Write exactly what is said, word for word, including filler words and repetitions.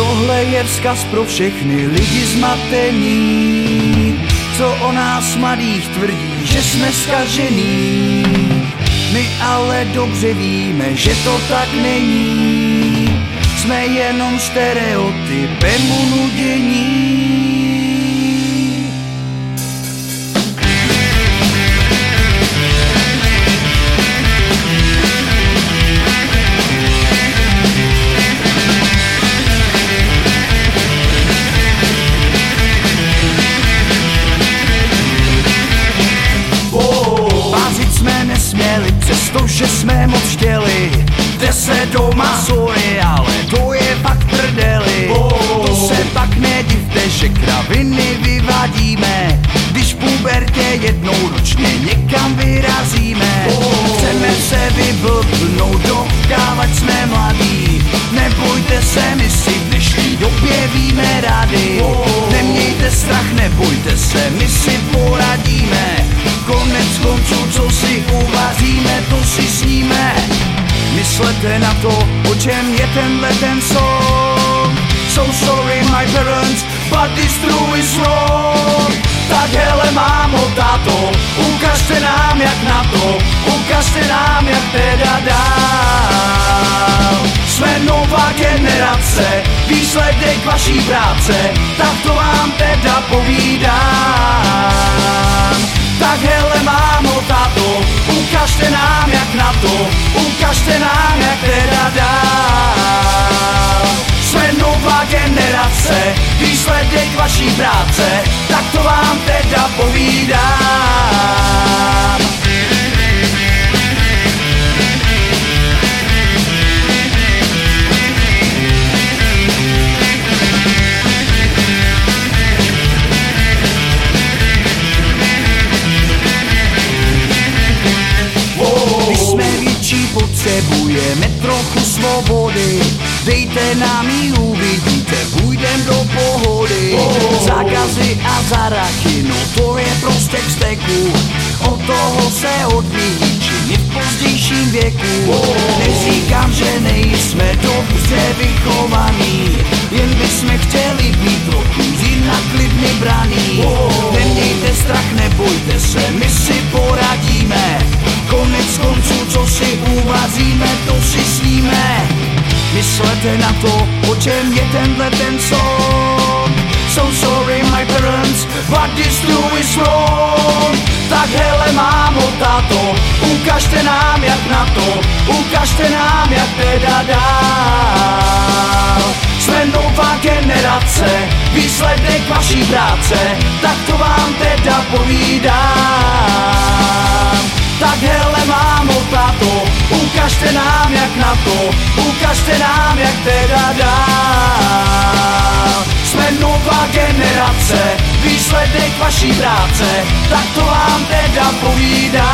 Tohle je vzkaz pro všechny lidi zmatení, co o nás mladých tvrdí, že jsme zkažený. My ale dobře víme, že to tak není, jsme jenom stereotypem unudění. Přestože jsme moc chtěli, jde se doma, sorry, ale to je fakt prdeli. To se pak nedivte, že kraviny vyvadíme, když v pubertě jednou ročně někam vyrazíme. Chceme se vyblbnout, dokávat jsme mladí, nebojte se, my si v dnešní době víme rady. Nemějte strach, nebojte se, my si poradíme, konec konců, co si uvaříme, to si sníme. Myslete na to, o čem je tenhle ten song. So sorry my parents, but this true is wrong. Tak hele mámo, táto, ukažte nám jak na to, ukažte nám jak teda dál. Jsme nová generace, výsledek vaší práce, tak to vám teda povídám. Tak hele mámo, táto, ukažte nám jak na to, ukažte nám jak teda dál. Jsme nová generace, výsledek vaší práce, tak to vám teda povídám. Potřebujeme trochu svobody, dejte nám ji, uvidíte, půjdem do pohody. Zákazy a zarachy, no to je prostě k steku, od toho se odvíjí činy v pozdějším věku. Neříkám, že nejsme dobře vychovaní, jen bychom chtěli být trochu jinak lidmi braný. Nemějte strach, nebojte se, my si poradíme, konec konců, co si uvaříme, to si sníme. Myslete na to, o čem je tenhle ten song. So sorry my parents, but this too is wrong. Tak hele mámo, táto, ukažte nám jak na to, ukažte nám jak teda dál. Jsme nová generace, výsledek vaší práce, tak to vám teda povídám. Tak hele mámo, táto, ukažte nám jak na to, ukažte nám jak teda dál. Jsme nová generace, výsledek vaší práce, tak to vám teda povídám.